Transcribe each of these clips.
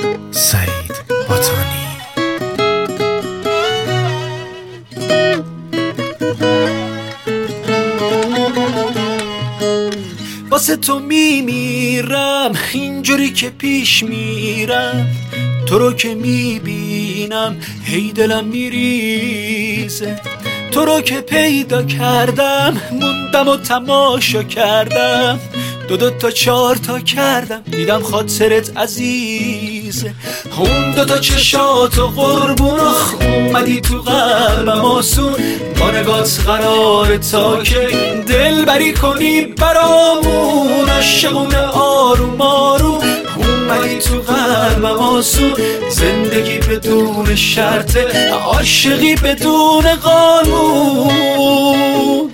سعید باتانی. واسه تو میمیرم اینجوری که پیش میرم، تو رو که میبینم هی دلم میریزه. تو رو که پیدا کردم موندم و تماشا کردم، دو تا چار تا کردم دیدم خاطرت عزیزه. اون تا چشات و قربون اومدی تو قلبم آسون، با نگات قرار تا که دل بری کنی برامون. عاشقونه آروم آروم اومدی تو قلبم آسون، زندگی بدون شرطه، عاشقی بدون قانون.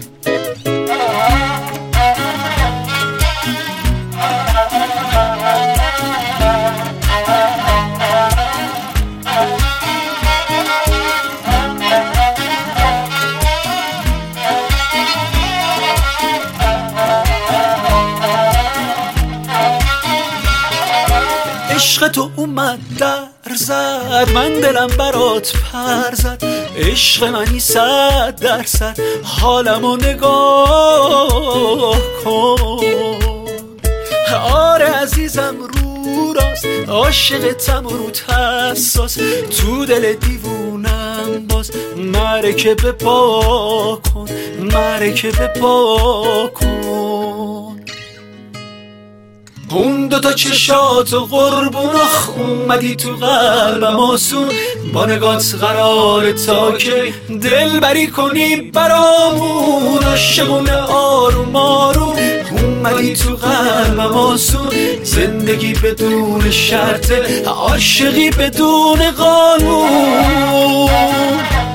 عشق تو اومد در زد، من دلم برات پر زد. عشق منی 100%، حالمو نگاه کن. آره عزیزم رو راست، عاشقتم و روت حساس، تو دل دیوونم باز مرکه بپا کن، مرکه بپا کن. اون تا چشات و قربون اومدی تو قلبم آسون، با نگات قرار تا که دل بری کنی برامون. عاشقونه آروم آروم اومدی تو قلبم آسون، زندگی بدون شرطه، عاشقی بدون قانون.